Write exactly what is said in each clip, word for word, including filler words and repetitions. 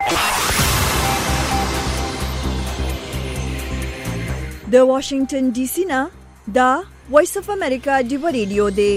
د واشنگټن ډي سي نه دا وایس اف امریکا ډیو ریډیو دی.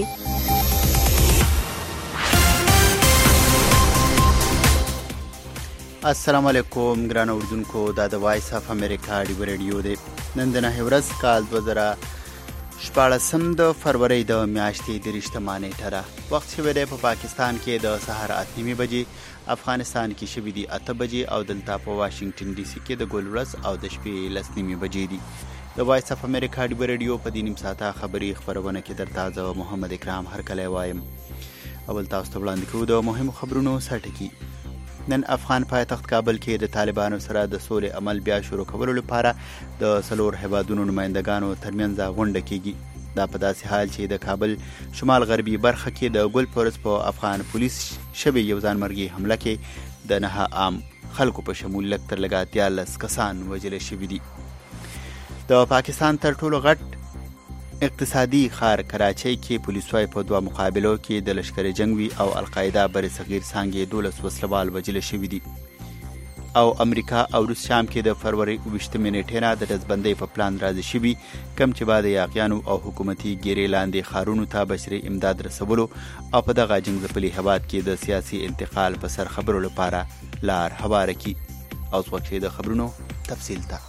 السلام علیکم ګران اوردونکو، دا د وایس اف امریکا ډیو ریډیو دی. نن د نهه ورځ کال دوه زره شپاړسم د فروری د میاشتې دریشتمه نیټه ده. وخت شوی دی په پاکستان کې د سهار اته نیمې بجې، افغانستان کې شوي دي اته بجې او دلته په واشنگټن ډي سي کې د ګل ورځ او د شپې لس نیمې بجې دي. د وایس اف امریکا ډیو ریډیو په دې نیم ساعته خبري خبرونه کې درته زه محمد اکرام هرکلی وایم. اول تاسو ته وړاندې کوو د مهمو خبرونو سرټکي. نن افغان پایتخت کابل کې د طالبانو سره د سولې عمل بیا شروع کولو لپاره د څلور هیوادونو نمایندګانو ترمنځ غونډه کیږي. دا په داسې حال چې د کابل شمال غربي برخه کې د ګل پورس په افغان پولیس شبي یو ځانمرګي حمله کې د نه عام خلکو په شمول لږ تر لږه دیارلس کسان وژل شوي دي. د پاکستان تر ټولو غټ اقتصادي ښار کراچۍ کې پولیسوای په دوه مقابلو کې د لشکر جنگوي او القاعده بر صغیر څانګې دولس وسلوال وژل شوي دي. او امریکا او روس شام کې د فروری اوویشتمې نیټې نه د ډزبندۍ په پلان راضي شوي، کم چې بعد یاغیانو او حکومتي ګیرې لاندې ښارونو ته بشري امداد رسولو او په دغه جنګ ځپلي هېواد کې د سیاسي انتقال په سر خبرو لپاره لار هواره کړي. او اوس وخت د خبرونو تفصیل ته.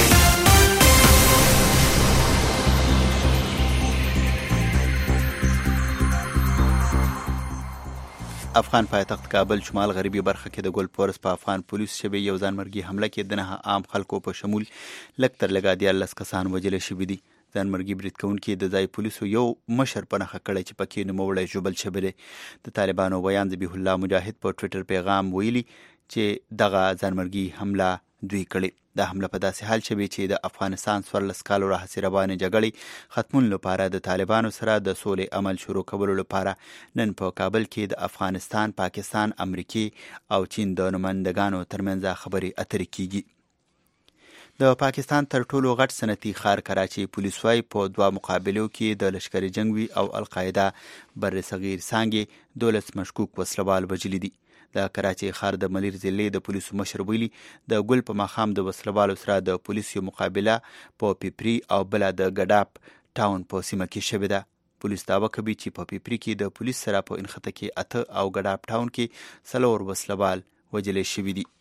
افغان پایتخت کابل شمال غربي برخه کې د ګل پورس په افغان پولیس شبي یو ځانمرګي حمله کې د نه عام خلکو په شمول لږ تر لږه دیارلس کسان وژل شوي دي. ځانمرګي برید کوونکي د ځای پولیسو یو مشر په نښه کړی چې پکې نوموړی ژوبل شوی دی. د طالبانو ویان ذبیح الله مجاهد په ټویټر پیغام ویلي چې دغه ځانمرګي حمله دوی کړې. دا حمله په داسې حال شوې چې د افغانستان څوارلس کالو راهیسې روانې جګړې ختمون لپاره د طالبانو سره د سولې عمل شروع کولو لپاره نن په کابل کې د افغانستان، پاکستان، امریکې او چین د نمایندګانو ترمنځ خبرې اترې کیږي. د پاکستان تر ټولو غټ صنعتي ښار کراچۍ پولیسوای په دوه مقابلو کې د لشکر جنگوي او القاعده بر صغیر څانګې دولس مشکوک وسلوال وژلي دي. د کراچۍ ښار د ملیر ضلعې د پولیسو مشر ویلي د ګل په ماښام د وسلوالو سره د پولیسو مقابله په پیپري او بله د ګډاپ ټاون په سیمه کې شوې ده. پولیس دعوه کوي چې په پیپري کې د پولیس سره په انخته کې اته او ګډاپ ټاون کې څلور وسلوال وژل شوي دي.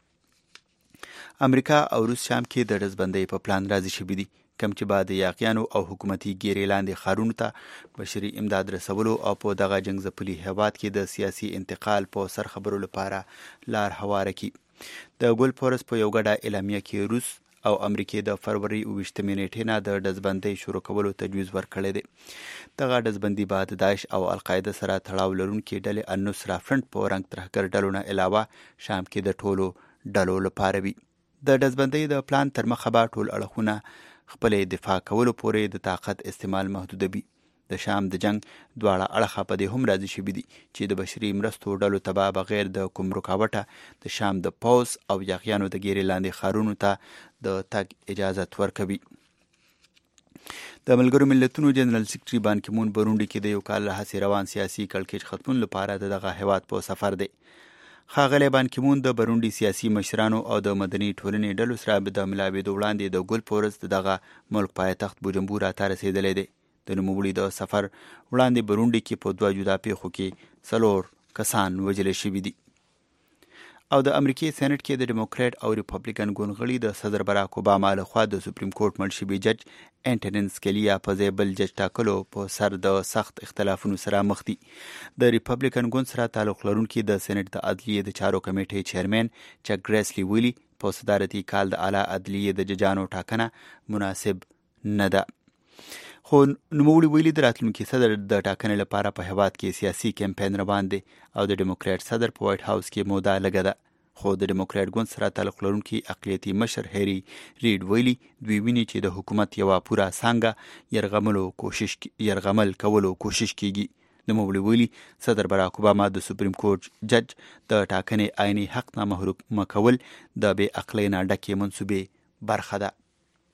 امریکا او روس شام کې د ډزبندۍ په پلان راضي شوي دي، کم چې بعد یاغیانو او حکومتي ګیرې لاندې ښارونو ته بشري امداد رسولو او په دغه جنګ ځپلي هېواد کې د سیاسي انتقال په سر خبرو لپاره لار هواره کړي. د ګل پورس په یو ګډه اعلامیه کې روس او امریکې د فروری اوویشتمې نیټې نه د ډزبندۍ شروع کولو تجویز ورکړی دی. دغه ډزبندي بعد داعش او القاعده سره تړاو لرونکي ډلې النصره فرنټ په رنګ ترهګر ډلو نه علاوه شام کې د ټولو ډلو لپاره وي. د ډزبندۍ د پلان تر مخه به ټول اړخونه خپلې دفاع کولو پورې د طاقت استعمال محدودوي. د شام د جنگ دواړه اړخه په دې هم راضي شوي دي چې د بشري مرستو ډلو ته به بغیر د کوم رکاوټه د شام د پوځ او یاغیانو د ګیرې لاندې ښارونو ته د تګ اجازت ورکوي. د ملګرو ملتونو جنرال سکرټري بان کی مون برونډي کې د یو کال راهیسې روان سیاسي کړکېچ ختمون لپاره د دغه هېواد په سفر دی. ښاغلی بان کی مون د برونډي سیاسي مشرانو او د مدني ټولنې ډلو سره د ملاوېدو وړاندې د ګل پورس د دغه ملک پایتخت بوجمبورا ته رسېدلی دی. د نوموړي د سفر وړاندې برونډي کې په دوه جدا پیښو کې څلور کسان وژل شوي دي. او د امریکې سېنټ کې د ډیموکرات او ریپبلیکن ګوندغړي د صدر براک اوباما لخوا د سپریم کورټ مړ شوي جج انټونین سکلیا په ځای بل جج ټاکلو په سر د سخت اختلافونو سره مخ دي. د ریپبلیکن ګوند سره تعلق لرونکي د سېنټ د عدلیې د چارو کمیټې چیرمن چک ګریسلي ویلي په صدارتي کال د اعلی عدلیې د ججانو ټاکنه مناسب نه ده. خو نوموړي ویلي د راتلونکي صدر د ټاکنې لپاره په هېواد کې سیاسي کمپاین روان دی او د ډیموکرات صدر په وایټ هاوس کې موده لږه ده. خو د ډیموکرات ګوند سره تعلق لرونکي اقلیتي مشر هری ریډ ویلي دوی ویني چې د حکومت یوه پوره څانګه یرغملو کوشش یرغمل کولو کوشش کیږي. نوموړي ویلي صدر براک اوباما د سپریم کورټ جج د ټاکنې عیني حق نه محروم کول د بې عقلۍ نه ډکې منصوبې برخه ده.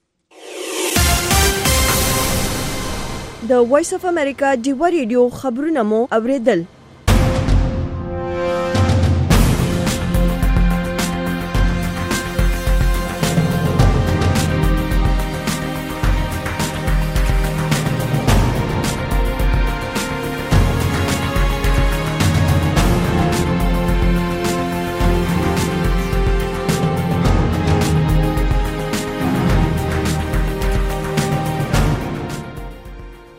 د وایس اف امریکا ډیو ریډیو خبرونه مو اوریدل.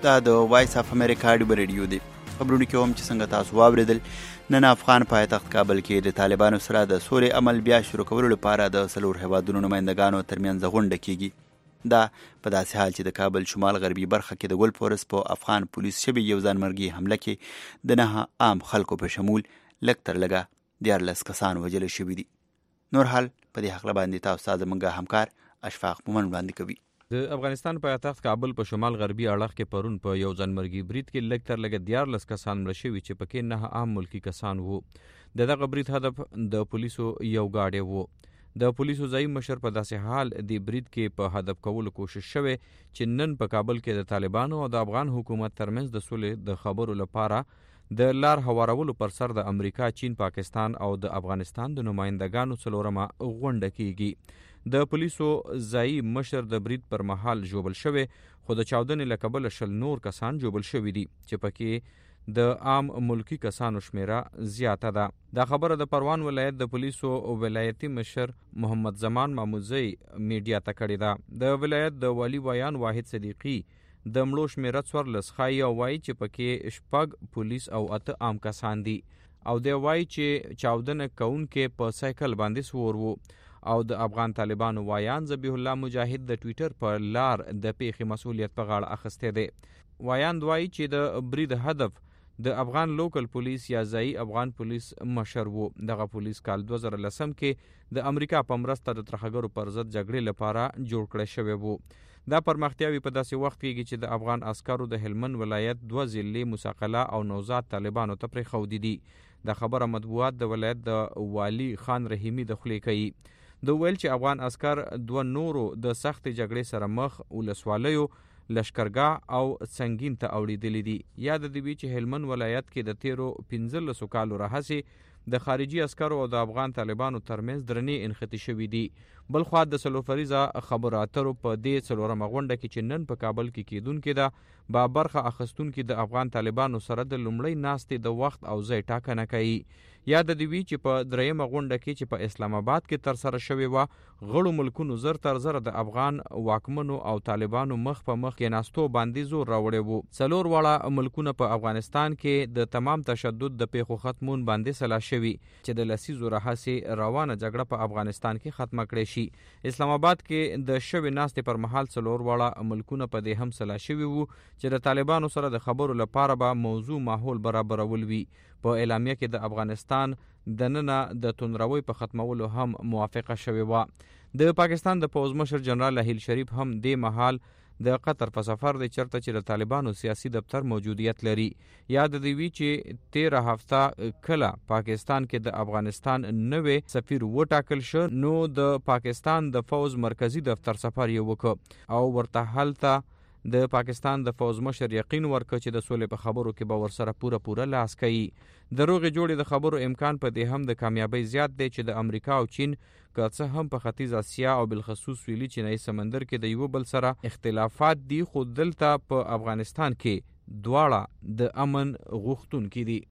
دا د وایس اف امریکا ډیبر ریډیو دی. خبرونه کې هم چې څنګه تاسو واوریدل، نن افغان پایتخت کابل کې د طالبانو سره د سولې عمل بیا شروع کولو لپاره د څلور هیوادونو نمایندګانو ترمنځ غونډه کیږي. دا په داسې حال چې د کابل شمال غربي برخه کې د ګل پورس په افغان پولیس شوي یو ځانمرګي حمله کې د نه عام خلکو په شمول لږ تر لږه دیارلس کسان وژل شوي دي. نور حال په دې هکله باندې تاسو ته زموږ همکار اشفاق مومن وړاندې کوي. د افغانستان پایتخت کابل په شمال غربي اړخ کې پرون په یو ځانمرګي برید کې لږ تر لږه دیارلس کسان مړه شوي چې پکې نه عام ملکي کسان وو. د دغه برید هدف د پولیسو یو ګاډی وو. د پولیسو ځایي مشر په داسې حال د برید کې په هدف کولو کوشش شوی چې نن په کابل کې د طالبانو او د افغان حکومت ترمنځ د سولې د خبرو لپاره د لار هوارولو پر سر د امریکا، چین، پاکستان او د افغانستان د نمایندګانو څلورمه غونډه کیږي. د پولیسو ځایي مشر د برید پر مهال ژوبل شوی، خو د چاودنې له کبله شل نور کسان ژوبل شوي دي چې پکې د عام ملکی کسانو شمیره زیاته ده. دا خبره د پروان ولایت د پولیسو ولایتي مشر محمد زمان ماموزی میډیا ته کړې ده. د ولایت د والی ویان واحد صدیقی د مړو شمیره څوارلس ښایي او وایي چې پکې شپږ پولیس او اته عام کسان دي، او دی وایي چې چاودنه کوونکې په سایکل باندې سوور وو. او د افغان طالبانو وایان ذبیح الله مجاهد د ټویټر په لار د پیښې مسؤلیت په غاړه اخیستی دی. وایان وایي چې د برید هدف د افغان لوکل پولیس یا ځایي افغان پولیس مشر وو. دغه پولیس کال دوه زره لسم کې د امریکا په مرسته د ترهګرو پر ضد جګړې لپاره جوړ کړی شوی وو. دا پرمختیاوي په داسې وخت کې چې د افغان عسکرو د هلمند ولایت دوه ضلعې موسی او نوزاد طالبانو ته پرېښودي دي. دا خبره مطبوعات د ولایت د والي خان رحیمي د خولې کوي. د ویل چې افغان عسکر دوه نورو د سخت جګړې سره مخ ولسوالیو، لشکرګاه او څنګین ته اوړېدلي دي. یاد دې وي چې هلمند ولایت کې د تیرو پنځلسو کالو راهیسې د خارجي عسکرو او د افغان طالبانو ترمنځ درنې انختی شوي دي. بل خوا د څلور فریزه خبرو اترو په دې څلورمه غونډه کې چې نن په کابل کې کیدونکې ده با برخه اخیستونکي د افغان طالبانو سره د لومړۍ ناستې د وخت او ځای ټاکنه کوي. یاد دې وي چې په دریمه غونډه کې چې په اسلام آباد کې ترسره شوې وه، غړو ملکونو زر تر زره د افغان واکمنو او طالبانو مخ په مخ کېناستو باندې زور راوړی وو. څلور واړه ملکونه په افغانستان کې د تمام تشدد د پیښو ختمون باندې سلا شوي چې د لسیزو راهیسې روانه جګړه په افغانستان کې ختمه کړې شي. اسلام آباد کې د شوې ناستې پر مهال څلور واړه ملکونه په دې هم سلا شوي وو چې د طالبانو سره د خبرو لپاره به موضوع ماحول برابرول وي. په اعلامیه کې د افغانستان د ننه د توندروي په ختمولو هم موافقه شوې وه. د پاکستان د پوځ مشر جنرال راحیل شریف هم دې مهال د قطر په سفر دی چرته چې د طالبانو سیاسي دفتر موجودیت لري. یاد دې وي چې تیره هفته کله پاکستان کې د افغانستان نوې سفیر وټاکل شو، نو د پاکستان د پوځ مرکزی دفتر سفر یې وکړ او ورته هلته د پاکستان د فوز مشر یقین ورکړ چې د سولې په خبرو کې به ورسره پوره پوره لاس کوي. د روغې جوړې د خبرو امکان په دې هم د کامیابۍ زیات دی چې د امریکا او چین که څه هم په ختیځ اسیا او بالخصوص سویلي چینایي سمندر کې د یو بل سره اختلافات دي، خو دلته په افغانستان کې دواړه د امن غوښتونکي دي.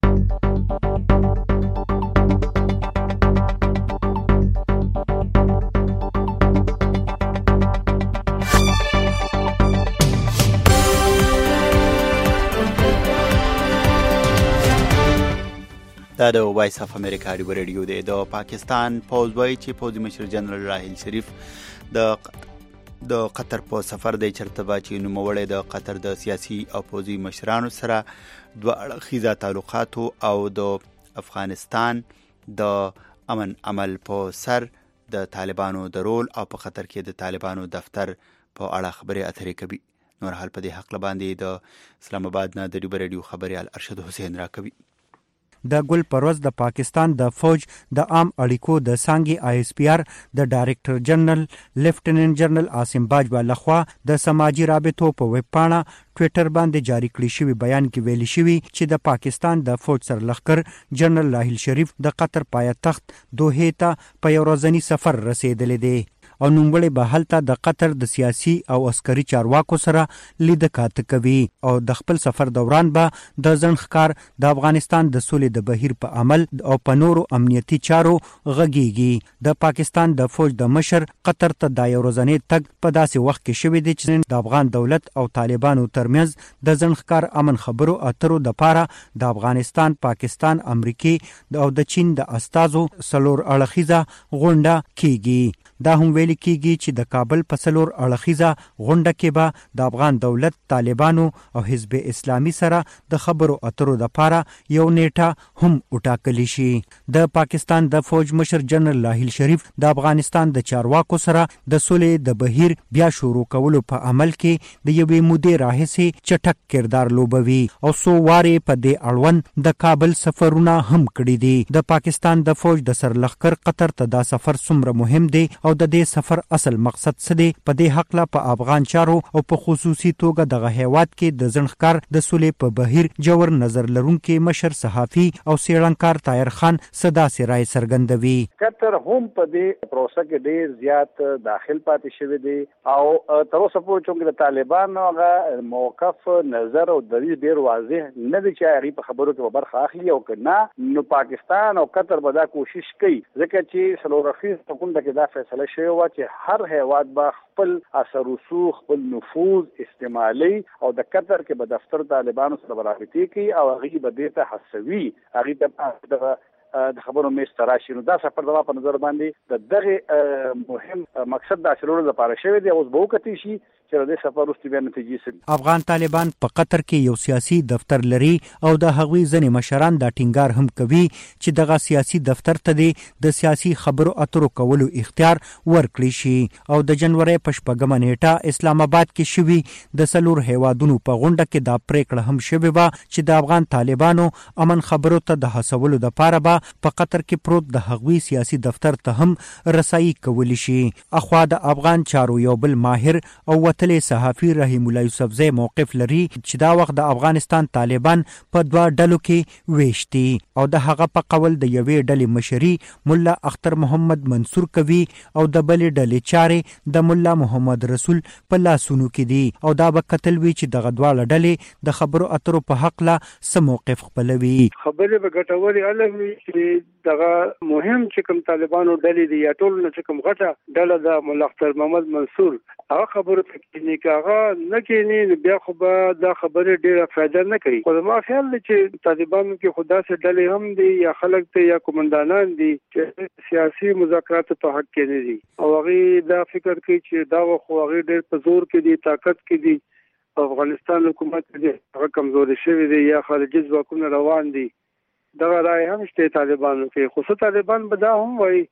دا د وایس اف امریکا ډیبر ریډیو دی. د پاکستان پوځ وایي چې پوځي مشر جنرال راحیل شریف د د قطر په سفر دی چرته به چې نوموړی د قطر د سیاسي او پوځي مشرانو سره دوه اړخیزه تعلقاتو او د افغانستان د امن عمل په سر د طالبانو د رول او په قطر کې د طالبانو دفتر په اړه خبرې اترې کوي. نور حال په دې حق باندې د اسلام آباد نه د ډیبر ریډیو خبريال ارشد حسین را کوي. د ګل پروز د پاکستان د فوج د عام اړیکو د سانګي آی اس پی آر د ډایرکټر جنرال لیفټیننټ جنرال عاصم باجوا لخوا د سماجی رابطو په ویب پاڼه ټویټر باندې جاری کړی شوی بیان کې ویلي شوی چې د پاکستان د فوج سرلښکر جنرال راحیل شریف د قطر پایتخت دوحې ته په یو ورځنی سفر رسیدلی دی او نوموړی به هلته د قطر د سیاسي او عسکري چارواکو سره لید کاته کوي او د خپل سفر دوران به د ځنډ د افغانستان د سولې د بهیر په عمل او په نورو امنیتي چارو غږیږي. د پاکستان د فوج د مشر قطر ته د یو ورځنی تګ په داسې وخت کې شوی دی چې د افغان دولت او طالبانو ترمنځ د ځنډ امن خبرو اترو د پاره د افغانستان، پاکستان، امریکای او د چین د استازو سلور اړخیزه غونډه کیږي. دا هم ویل کیږي چې د کابل په سلور اړخیزه غونډه کې به د افغان دولت، طالبانو او حزب اسلامي سره د خبرو اترو د پاره یو نیټه هم وټاکلی شي. د پاکستان د فوج مشر جنرال لاهیل شریف د افغانستان د چارواکو سره د سولې د بهیر بیا شروع کولو په عمل کې د یوې مودې راهیسې چټک کردار لوبوي او سو واره په دې اړوند د کابل سفرونه هم کړی دي. د پاکستان د فوج د سرلښکر قطر ته دا سفر څومره مهم دی او د دې سفر اصل مقصد څه دی، په دې حق لا په افغان چارو او په خصوصي توګه دغه هیواد کې د ځنډکار د سولې په بهیر جوړ نظر لرونکي مشر صحافي او سیړنکار طاهر خان صدا سرای سرګندوي. قطر هم په دې پروسه کې ډیر زیات داخل پاتې شوی دی او تر اوسه پورې چې د طالبانو هغه موقف نظر او دلیل ډیر واضح نه دی چې هغه په خبرو کې برخه اخلي او کنه نو پاکستان او قطر به دا کوشش کوي ځکه چې سلورخیز حکومت کې دا فیصله شوی و چې هر هیواد به خپل اثر رسوخ، خپل نفوذ استعمالي او د قطر کې به دفتر طالبانو سره برابرتي کوي او هغه به دې ته حسوي هغه ته د خبرو مېز ته راشي. نو دا سفر زما په نظر باندې د دغه مهم مقصد د حاصلولو لپاره شوی دی. اوس به وکتل شي چې د سفر وروسته بیا نتیجې څه دي. افغان طالبان په قطر کې یو سیاسي دفتر لري او د هغوی ځینې مشران دا ټینګار هم کوي چې دغه سیاسي دفتر ته د سیاسي خبرو اترو کولو اختیار ورکړي شي. او د جنوري په شپږمه نیټه اسلام آباد کې شوي د سلور هیوادونو په غونډه کې دا پریکړه هم شوې وه چې د افغان طالبانو امن خبرو ته د هڅولو دپاره به په قطر کې پروت د هغوی سیاسي دفتر ته هم رسایي کولی شي. اخوا د افغان چارو یو بل ماهر او وتلی صحافي رحیم الله یوسفزی موقف لري چې دا وخت د افغانستان طالبان په دوه ډلو کې ویشتي او د هغه په قول د یوې ډلې مشري مولا اختر محمد منصور کوي او د بلې ډلې چارې د مولا محمد رسول په لاسونو کې دي او دا به کتل وی چې دغه دواړه ډلې د خبرو اترو په حق لا څه موقف خپلوي. خبرې به ګټورې الوي چې دغه مهم چې کوم طالبانو ډلې دي یا ټول نه چې کوم غټه ډله د مولا اختر محمد منصور هغه خبرو ته کېنی کاغه نه کېنی بیا خو به دا خبرې ډیره فایده نه کوي. خو ما خیال دی چې طالبانو کې خدا سره ډلې هم دي یا خلک ته یا کومندانان دي چې سیاسي مذاکرات په حق کې نه دي او هغه دا فکر کوي چې دا خو هغه ډېر په زور کې دي، طاقت کې دي. افغانستان حکومت دې هغه کمزوري شوی دی یا خارجي ځواکونه روان دي. دغه رای هم شته طالبانو کې. خو طالبان به دا هم وایي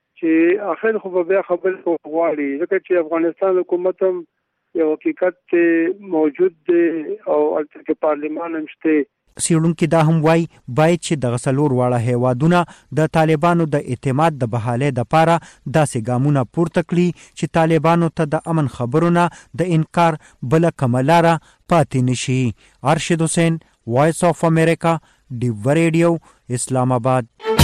چې اخر خو به بیا خبرې غواړي ځکه چې افغانستان حکومت هم یو حقیقت موجود دی او البته کې پارلیمان هم شته. سیړونکو دا هم وایي باید چې دغه څلور واړه هیوادونه د طالبانو د اعتماد د بحالې دپاره داسې ګامونه پورته کړي چې طالبانو ته د امن خبرونه د انکار بله کومه لاره پاتې نشي. ارشد حسین، وایس آف امریکا، ډیو ریډیو، اسلام آباد.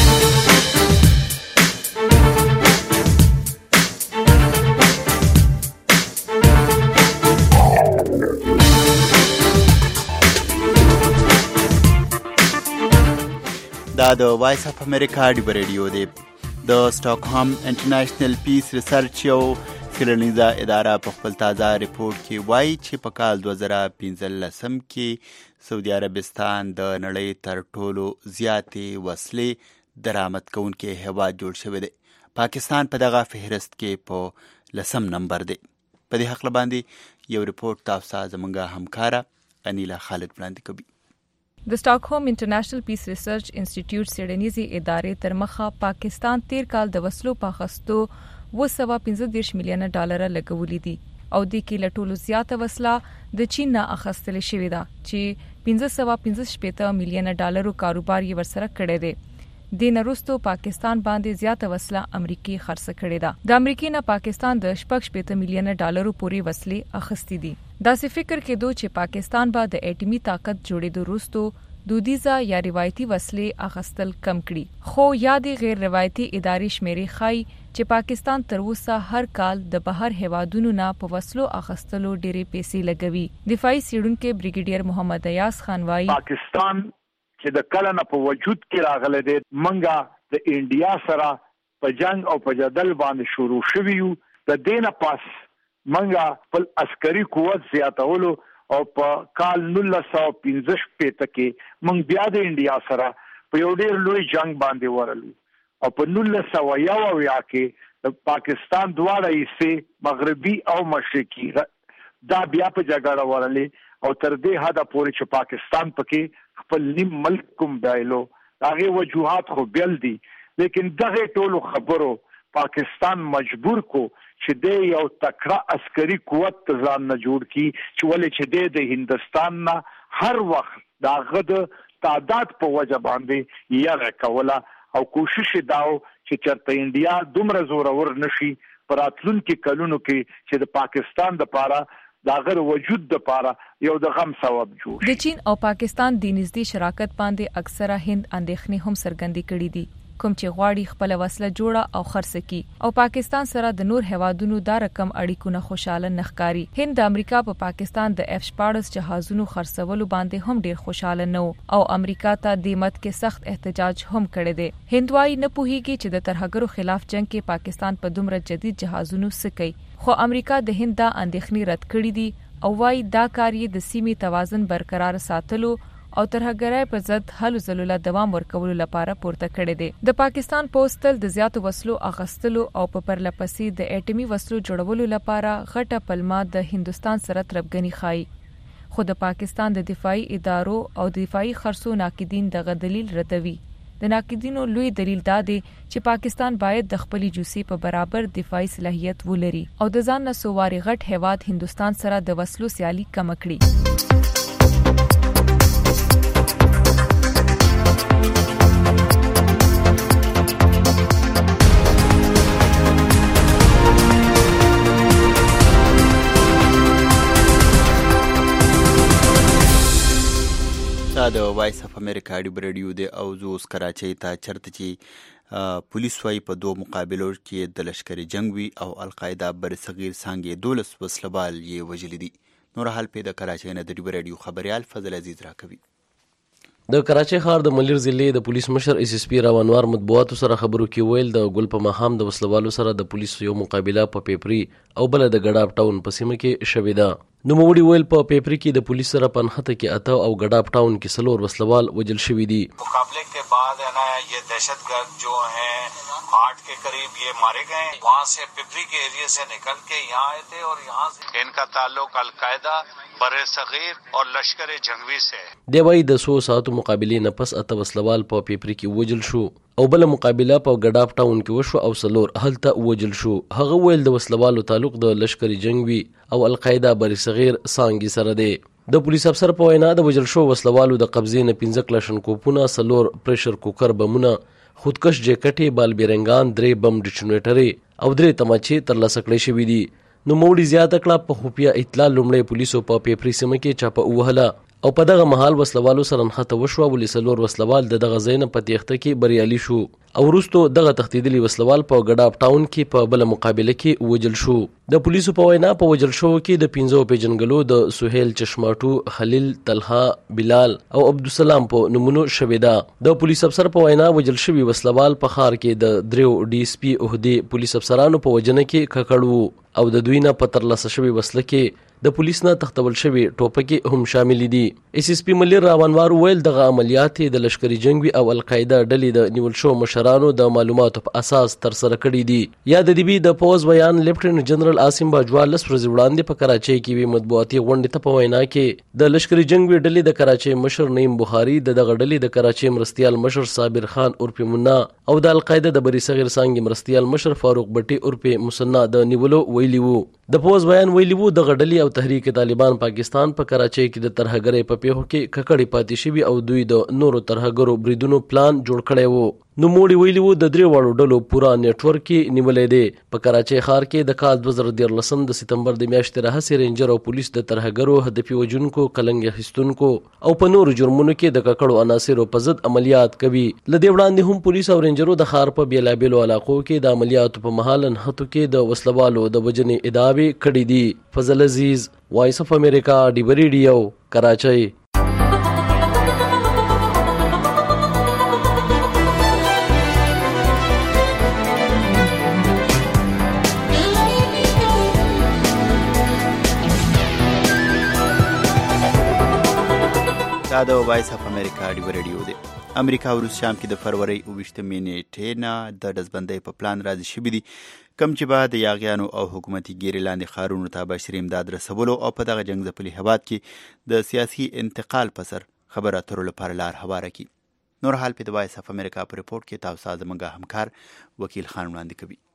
دا د وایس اف امریکا ډیو ریډیو دی. د سټاکهام انټرنیشنل پیس ریسرچ یو څیړنیزه اداره په خپل تازه ریپورت کې وایي چې په کال دوه زره پنځلسم کې سعودي عربستان د نړۍ تر ټولو زیاتې وسلې درآمد کوونکی هیواد جوړ شوی دی. پاکستان په دغه فهرست کې په لسم نمبر دی. په دې حق باندې یو ریپورت تاسو ته زموږ همکاره انیلا خالد وړاندې کوي. د سټاکهوم انټرنیشنل پیس ریسرچ انسټیټیوټ څیړنیزې ادارې تر مخه پاکستان تیر کال د وسلو په اخیستو اوه سوه پنځه دېرش میلیونه ډالره لګولي دي او د کې له ټولو زیاته وسله د چین نه اخیستل شوې ده چې پنځه سوه پنځه شپېته میلیونه ډالرو کاروبار یې ورسره کړی دی. د نورستو پاکستان باندې زیاته وسله امریکای خرڅ کړې ده. د امریکای نه پاکستان د شپږ شپېته میلیونه ډالرو پورې وسلې اخیستې دي. داسې فکر کېدو چې پاکستان به د اټومي طاقت جوړېدو وروسته دودیزه یا روایتي وسلې اخیستل کم کړي. خو یادې غیر روایتي ادارې شمیرې ښایي چې پاکستان تر اوسه هر کال د بهر هیوادونو نه په وسلو اخیستلو ډېرې پیسې لګوي. دفاعي څېړونکی بریګیډیر محمد ایاز خان وایي پاکستان چې د کله نه په وجود کې راغلی دی، منګه د انډیا سره په جنگ او په جدل باندې شروع شوي یو. د دې نه پس منګه خپل عسکري قوت زیاتولو او په کال نولس سوه پنځه شپېته کې موږ بیا د انډیا سره په یو ډېر لوی جنگ باندې ورغلو او په نولس سوه یو اویا کې د پاکستان دواړه حصې مغربي او مشرقي دا بیا په جګړه ورغلې او تر دې حده پورې چې پاکستان پکې خپل نیم ملک کوم بایلو. هغې وجوهات خو بیل دي، لیکن دغه ټولو خبرو پاکستان مجبور کو چې د یو تکړه عسکري قوت ځان نه جوړ کی چې ولې چې د هندستان نه هر وخت داغه د تعداد په وجه باندې یې کوله او کوشش داو چې چرته انډیا دومره زورور نشي پر راتلونکو کلونو کې چې د پاکستان د پاره داغه وجود د پاره یو د غم سبب جوړ. د چین او پاکستان د نږدې شراکت باندې اکثره هند اندېښنې هم څرګندې کړې دي، کوم چې غواړي خپل وسله جوړه او خرڅ کړي او پاکستان سره د نور هوادونو دا رقم اړیکونه خوشاله نخکاری. هند د امریکا په پا پاکستان د اف شپاړس جهازونو خرڅولو باندې هم ډیر خوشاله نه او امریکا ته د مت کې سخت احتجاج هم کړی دی. هند وايي نه پوهیږي چې د ترهګرو خلاف جنگ کې پاکستان په دومره جدید جهازونو سکی، خو امریکا د هند دا اندېښنې رد کړې دي او وايي دا کار یې د سیمې توازن برقرار ساتلو او ترهګرۍ په ضد هلو ځلو له دوام ورکولو لپاره پورته کړی دی. د پاکستان پوسټل د زیاتو وسلو اخیستلو او په پرلپسې د اټومي وسلو جوړولو لپاره غټه پلمه د هندستان سره تربګنی ښایي، خو د پاکستان د دفاعي ادارو او دفاعي خرڅو ناقدین دغه دلیل ردوي. د ناقدینو لوی دلیل دا دی چې پاکستان باید د خپلې جوسې په برابر دفاعي صلاحیت ولري او د ځان نه سواري غټ هیواد هندستان سره د وسلو سیالي کم کړي. دا د وایس اف امریکا ډیب رادیو دی او زه اوس کراچۍ ته چرته چې پولیس وايي په دوه مقابلو کې د لشکري جنگ وي او القاعده برصغیر څانګې دولس وسلوال یې وژلي دي. نور حال په د کراچۍ نه د ډیب رادیو خبريال فضل عزیز راکوي. د کراچۍ ښار د ملیر ضلع د پولیس مشر اس اس پی راونوار مطبوعاتو سره خبرو کې ویل د ګل په ماښام د وسلوالو سره د پولیسو یو مقابله په پیپري او بل د ګډاب ټاون په سیمه کې شوې ده. نوموړي ویل په پیپري کې د پولیس سره په نښته کې اته او ګډاب ټاون کې څلور وسلوال وژل شوي دي. مقابلے کے بعد ہے نا یہ دہشت گرد جو ہیں آٹھ کے قریب یہ مارے گئے، وہاں سے پیپری کے ایریا سے نکل کے یہاں آئے تھے اور یہاں سے ان کا تعلق القاعدہ بر صغیر اور لشکر جنگوی سے. دی وايي د څو ساعتو مقابلې نه پس اته وسلوال په پیپري کې وژل شو او بل مقابله په ګډاب ټاون کې وشو او څلور هلته وژل شو. هغه ویل د وسلوالو تعلق د لشکري جنگوي او القاعده بر صغیر څانګې سره دی. د پولیس افسر په وینا د وژل شو وسلوالو د قبضې نه پنځه کلاشنکوپونه، څلور پریشر کوکر بمونه، خودکش جیکټې، بالبیرنګان، درې بم ډیټونیټرې او درې تماچې ترلاسه کړې شوي دي. نو موړي زیاته کړه په خفیه اطلاع لومړی پولیسو په پیپري سیمه کې چاپه ووهله او په دغه مهال وسلوالو سره نښته وشوه ولې څلور وسلوال د دغه ځای نه په تېښته کې بریالي شو او وروستو دغه تښتېدلي وسلوال په ګډاب ټاون کې په بله مقابله کې وژل شو. د پولیسو په وینا په وژل شوو کې د پنځو پیژنګلو د سهیل چشماټو، خلیل، طلحه، بلال او عبدالسلام په نومونو شوې ده. د پولیس افسر په وینا وژل شوي وسلوال په ښار کې د دریو ډي اس پي عهدې پولیس افسرانو په وژنه کې ککړ وو او د دوی نه په ترلاسه شوي وسله کې د پولیس نه تختول شوي ټوپکې هم شامل دي. اس اس پی ملیر راونوار ویل دغه عملیات د لشکري جنگوي او القاعده ډلې د نیول شو مشرانو د معلوماتو په اساس تر سره کړي دي. یا د دې بي د پوز بیان لیفټننټ جنرال عاصم باجوا لس ورځې وړاندې په کراچۍ کې وی مطبوعاتي غونډې ته په وینا کې د لشکري جنگوي ډلې د کراچۍ مشر نعیم بخاري، د دغه ډلې د کراچۍ مرستيال مشر صابر خان عرف منا او د القاعده د بری صغیر څانګې مرستيال مشر فاروق بټي عرف مسنا د نیولو ویلي وو. د پوز بیان ویلي وو دغه ډلې او تحریک طالبان پاکستان په پا کراچۍ کې د ترهګرۍ په پیښو کې ککړې پاتې شوي او دوی د نورو ترهګرو بریدونو پلان جوړ کړی وو. نو موړي ویلي وو د درې واړو ډلو پوره نیټورک کې نیولې دی. په کراچۍ ښار کې د کال دوه زره دیارلسم د سپتمبر د میاشتې راهیسې رینجر او پولیس د ترهګرو هدفي وژونکو کلنګ اخیستونکو او په نورو جرمونو کې د ککړو عناصرو په ضد عملیات کوي. له دې وړاندې هم پولیس او رینجرو د ښار په بېلابېلو علاقو کې د عملیاتو په مهال نښتو کې د وسلوالو د وژنې ادعاوې کړې دي. فضل عزیز، وایس اف امریکا، ډیبه ریډیو، کراچۍ. دا د وایس اف امریکا ډیبه ریډیو دی. امریکا وروس شام کې د فروری اوویشتمې نیټې نه د ډزبندۍ په پلان راضي شوي دي، کم چې به د یاغیانو او حکومتي ګیرې لاندې ښارونو ته بشري امداد رسولو او په دغه جنګ ځپلي هېواد کې د سیاسي انتقال په سر خبرو اترو لپاره لار هواره کړي. نور حال په د وایس اف امریکا په رپورټ کې تاسو زموږ همکار وکیل خان وړاندې کوي.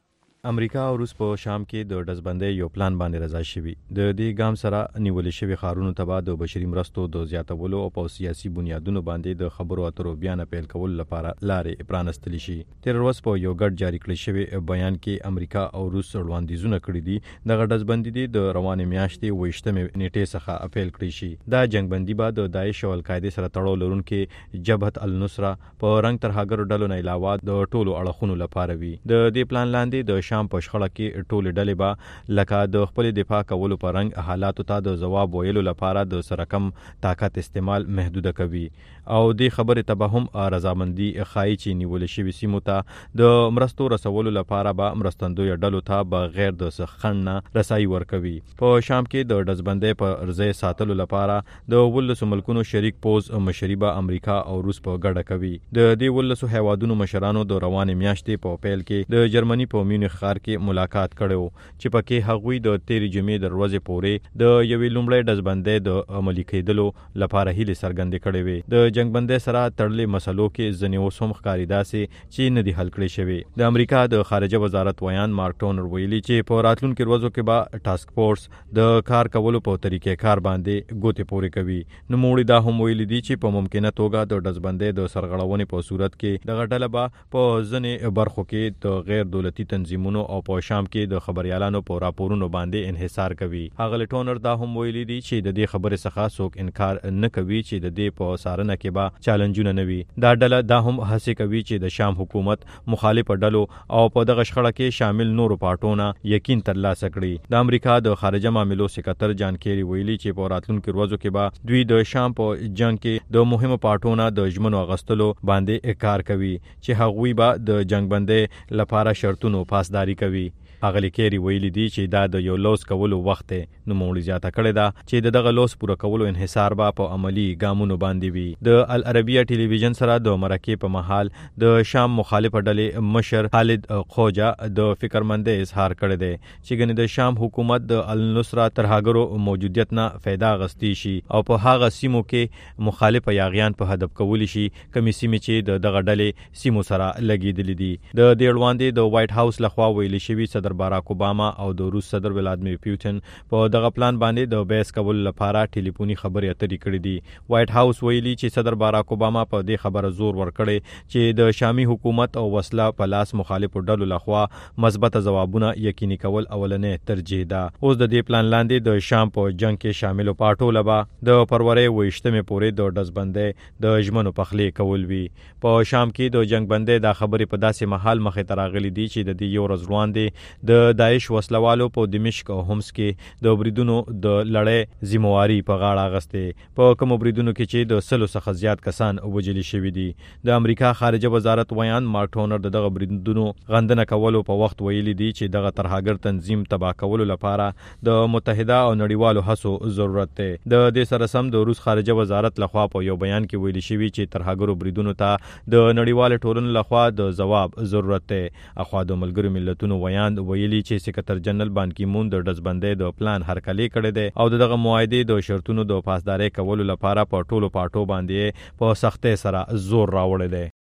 امریکا او روس په شام کې د ډزبندۍ یو پلان باندې رضا شوي. د دې ګام سره نیولې شوي ښارونو ته به د بشري مرستو د زیاتولو او په سیاسي بنیادونو باندې د خبرو اترو بیا نه پیل کولو لپاره لارې پرانستلی شي. تېر ورځ په یو ګډ جاري کړی شوي بیان کې امریکا او روس وړاندیزونه کړي دي دغه ډزبندي دي د روانې میاشتې اوویشتمې نیټې څخه پیل کړی شي. دا جنګبندي به د داعش او القاعدې سره تړاو لرونکي جبهت النصره په رنګ ترهګرو ډلو نه علاوه د ټولو اړخونو لپاره وي. د دې پلان لاندې د شام په شخړه کې ټولې ډلې به لکه د خپل دفاع کولو په رنګ حالاتو ته د ځواب ویلو لپاره د سرکم طاقت استعمال محدوده کوي او دې خبرې ته به هم رضامندي ښایي چې نیولې شوي سیمو ته د مرستو رسولو لپاره به مرستندویه ډلو ته بغیر د څه خنډ نه رسایي ورکوي. په شام کې د ډزبندۍ په ځای ساتلو لپاره د ولسو ملکونو شریک پوز مشري به امریکا او روس په ګډه کوي. د دې ولسو هیوادونو مشرانو د روانې میاشتې په پیل کې د جرمني په میونخ ښار کې ملاقات کړو چې پکې هغوی د تیرې جمعې د ورځې پورې د یوې لومړۍ ډزبندۍ د عملي کېدلو لپاره هیلې څرګندې کړې وې. د جنګبندۍ سره تړلې مسلو کې ځینې اوس هم ښکاري داسې چې نه دي حل کړې شوې. د امریکا د خارجه وزارت ویان مارک ټونر ویلي چې په راتلونکو ورځو کې به ټاسک فورس د کار کولو په طریقې کار باندې ګوتې پورې کوي. نوموړي دا هم ویلي دي چې په ممکنه توګه د ډزبندۍ د سرغړونې په صورت کې دغه ډله به په ځینې برخو کې د غیر دولتي تنظیمونو او په شام کې د خبريالانو په راپورونو باندې انحصار کوي. هغه ټونر دا هم ویلي دي چې د دې خبرې څخه څوک انکار نه کوي چې د دې په سارنه کې به چالنجونه نه وي. دا ډله دا هم هڅه کوي چې د شام حکومت مخالف ډلو او په دغه شخړه کې شامل نورو پارټونه یقین ترلاسه کړي. د امریکا د خارجه معاملو سکرټر جان کیری ویلي چې په راتلونکو ورځو کې به دوی د شام په جنگ کې د مهمو پارټونو د ژمنو اغستلو باندې کار کوي چې هغوی به د جنګبندۍ لپاره شرطونو پاسداري کوي. اغلی کیری ویلي دي چې دا د یو لوس کولو وخت دی. نو موږ زیاته کړې ده چې د دغه لوس پوره کولو انحصار به په عملی ګامونو باندې وي. د العربیه ټلویزیون سره د مرکې په محل د شام مخالف ډلې مشر خالد خوجا د فکرمندۍ اظهار کړی دی چې ګنې د شام حکومت د النصره ترهګرو موجودیت نه فایده اخیستی شي او په هغه سیمو کې مخالف یاغیان په هدف کولی شي کمی سیمې چې د دغه ډلې سیمو سره لګیدلې دي. د دې وړاندې د وایټ هاوس لخوا ویلي شوی صدر باراک اوباما او د روس صدر ولادیمیر پوتین په دغه پلان باندې د بیس کول لپاره ټلیفوني خبرې اترې کړې دي. وایټ هاوس ویلي چې صدر باراک اوباما په دې خبره زور ورکړي چې د شامي حکومت او وسله په لاس مخالفو ډلو لخوا مثبت ځوابونه یقیني کول اولنې ترجیح ده. اوس د دې پلان لاندې د شام په جنگ کې شامل پارټو لبا د فروری اوویشتمې پورې د ډزبندۍ د ژمنو پخلي کول وی. په شام کې د جنگبندۍ د خبرې په داسې محل مخې ته راغلي دي چې د دې یو ورځ وړاندې د داعش وسلوالو په دمشق او حمص کې د بریدونو د لړۍ ذمہواری په غاړه اغسته. په کوم بریدونو کې چې د سلو څخه زیات کسان وژل شوي دي. د امریکا خارجه وزارت ویان مارک ټونر دغه بریدونو غندنه کولو په وخت ویلي دي چې دغه ترهګر تنظیم تباه کولو لپاره د متحده او نړیوالو هڅو ضرورت دی. د دې سره سم د روس خارجه وزارت لخوا په یو بیان کې ویلي شوی چې ترهګرو بریدونو ته د نړیوال ټولنې لخوا د جواب ضرورت دی. اخوا د ملګرو ملتونو ویان ویلي چې سکرټر جنرال بان کی مون د ډزبندۍ د پلان هرکلی کړی دی او دغه معاهدې د شرطونو د پاسداري کولو لپاره په ټولو پاټو باندې په سختۍ سره زور راوړی دی.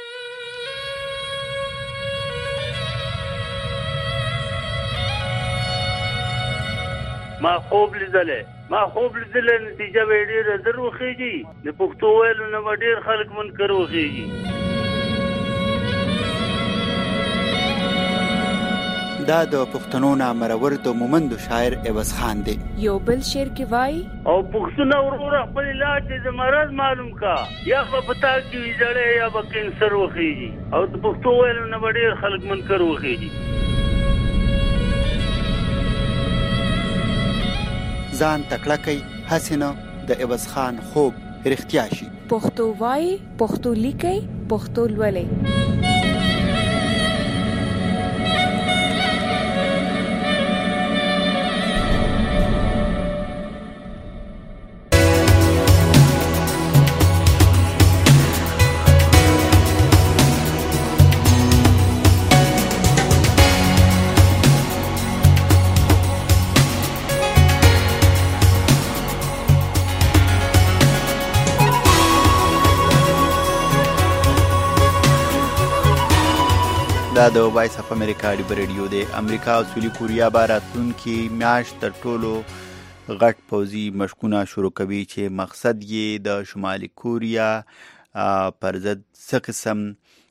ما خوب لیدلې ما خوب لیدلې نتیجه به ډېره زر وخیږي. د پښتو ویلو نه به ډېر خلک منکر وخیږي. دا د پښتنو نامرور د مومند شاعر عوض خان دی. یو بل شعر کې وای او پښتون ورور خپل علاج د مرض معلوم کا یا په پتا کې جړې یا په کینسر وخیږي او د پښتو ویل نه ډېر خلک منکر وخیږي. ځان تکړه کوي حسینه د عوض خان خوب رښتیا شي. پښتو وای پښتو لیکي پښتو لولي. دا د وایس اف امریکا ډیبر ریډیو دی. امریکا او سویلي کوریا به راتلونکي میاشت تر ټولو غټ پوځي مشقونه شروع کوي چې مقصد یې د شمالي کوریا پر ضد څه قسم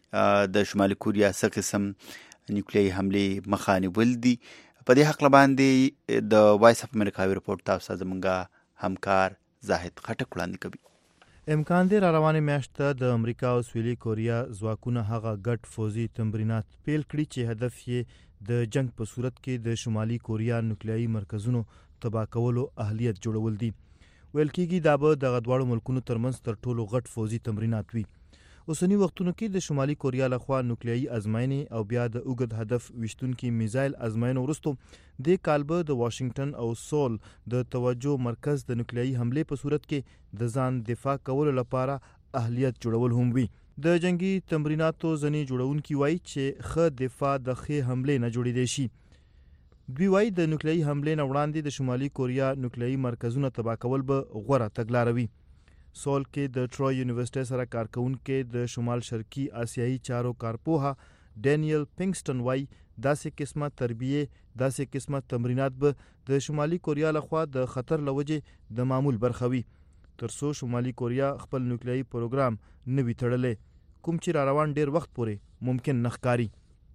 د شمالي کوریا څه قسم نیوکلیري حملې مخه نیول دي. په دې هکله باندې د وایس اف امریکا رپورټ تاسو زموږ همکار زاهد خټک وړاندې کوي. امکان دی را روانه میاشت د امریکا او سویلي کوریا ځواکونه هغه ګډ فوزي تمرینات پیل کړي چې هدف یې د جنگ په صورت کې د شمالي کوریا نوکلیایي مرکزونو تباه کولو اهلیت جوړول دي. ویل کېږي دا به دغه دواړو ملکونو ترمنځ تر ټولو غټ فوزي تمرینات وي. اوسنی وختونو کې د شمالي کوریا لخوا نوکلیایي ازموینې او بیا د اوږد هدف ویشتونکي میزایل ازموینو وروسته د کالبه د واشنگټن او سول د توجه مرکز د نوکلیایي حملې په صورت کې د ځان دفاع کولو لپاره اهلیت جوړول هم وي. د جنگي تمریناتو ځنې جوړونکي وایي چې ښه دفاع د ښې حملې نه جوړېدی شي. دوی وایي د نوکلیایي حملې نه وړاندې د شمالي کوریا نوکلیایي مرکزونه تباه کول به غوره تګلاره وي. سول کې د ټروي یونیورسيټي سره کارکونکي د شمال شرقي آسیایي چارو کارپوها ډینیل پینګسټن وایي داسې قسمه تربیه داسې قسمه تمرینات به د شمالي کوریا لخوا د خطر لوجې د معمول برخه وي ترڅو شمالي کوریا خپل نوکلیایي پروګرام نوي تړلې کوم چې را روان ډیر وخت پورې ممکن نخکاری.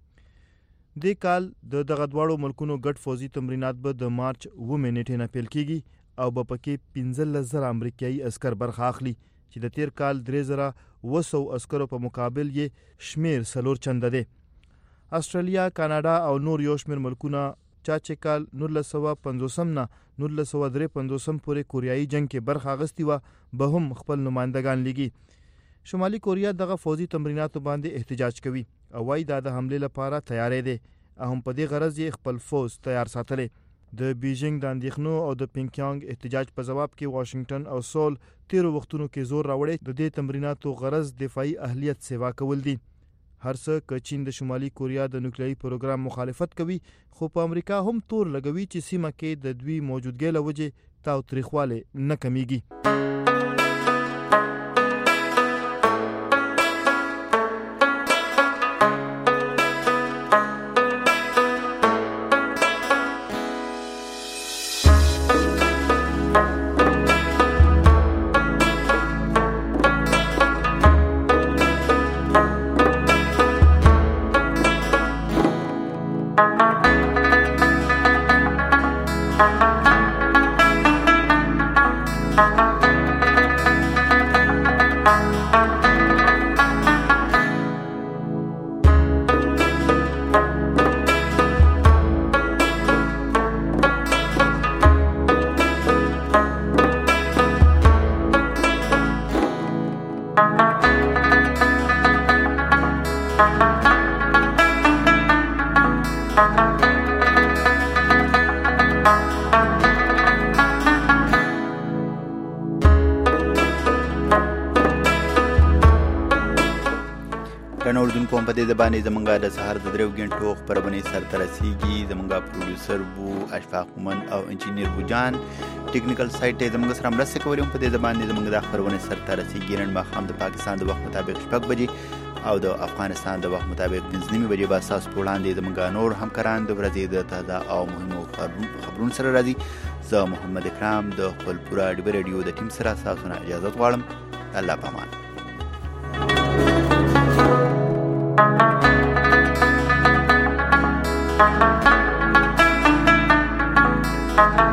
د کال د دغه دواړو ملکونو ګډ فوزي تمرینات به د مارچ اووه نیټې نه پیل کیږي او به پکې پنځلس زره امریکایي عسکر برخه اخلي چې د تیر کال درې زره اوه سوه عسکرو په مقابل یې شمیر څلور چنده دی. استرالیا، کاناډا او نور یو شمیر ملکونه چا چې کال نولس سوه پنځوسم نه نولس سوه درې پنځوسم پورې کوریایي جنگ کې برخه اخیستې وه به هم خپل نمایندګان لیږي. شمالي کوریا دغه فوزي تمریناتو باندې احتجاج کوي او وایي دا د حملې لپاره تیاری دی او هم په دې غرض یې خپل فوز تیار ساتلی. د بیجینګ د اندېښنو او د پینګیانګ احتجاج په جواب کې واشنگټن او سول تیرو وختونو کې زور راوړی د دې تمریناتو غرض دفاعي اهلیت سیوا کول دي. هر څه که چین د شمالي کوریا د نوکلیایي پروګرام مخالفت کوي خو په امریکا هم تور لګوي چې سیمه کې د دوی موجودګۍ له وجې تاوتریخوالی نه کمیږي. اوردونکو هم په دې باندې زمونږ د سهار د دریو غنټو خبرونه سره رسیږي. زمونږ پروډوسر بو اشفاق مومن او انجینیر بوجان ټیکنیکل سایت زمونږ سره مرسته کوي په دې باندې زمونږ د خبرونه سره رسیږي. نن ماښام د پاکستان د وخت مطابق شپږ بجې او د افغانستان د وخت مطابق پنځه نیمې بجې به تاسو په وړاندې زمونږ نور همکاران د ورځې د تازه او مهمو خبرونو سره راځي. زه محمد اکرام د خپل پوره ډیبر ریډیو د ټیم سره تاسو نه اجازه غواړم. الله پامان. Thank you.